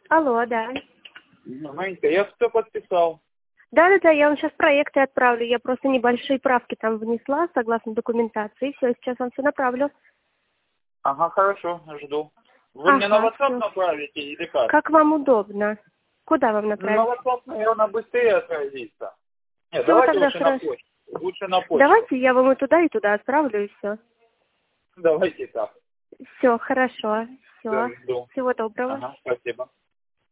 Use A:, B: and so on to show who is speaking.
A: Алло, да.
B: Манька, я все подписал.
A: Да, я вам сейчас проекты отправлю. Я просто небольшие правки там внесла, согласно документации. Все, сейчас вам все направлю.
B: Ага, хорошо, жду. Вы мне на WhatsApp
A: всё.
B: направите или как?
A: Как вам удобно. Куда вам
B: На
A: направить?
B: WhatsApp, наверное, быстрее отразится. Нет,
A: Всё,
B: давайте
A: тогда
B: лучше на
A: хорошо.
B: почту. Лучше на почту.
A: Давайте я вам и туда отправлю, и все.
B: Давайте так.
A: Все, хорошо.
B: Да,
A: Все.
B: жду.
A: Всего доброго.
B: Ага, спасибо.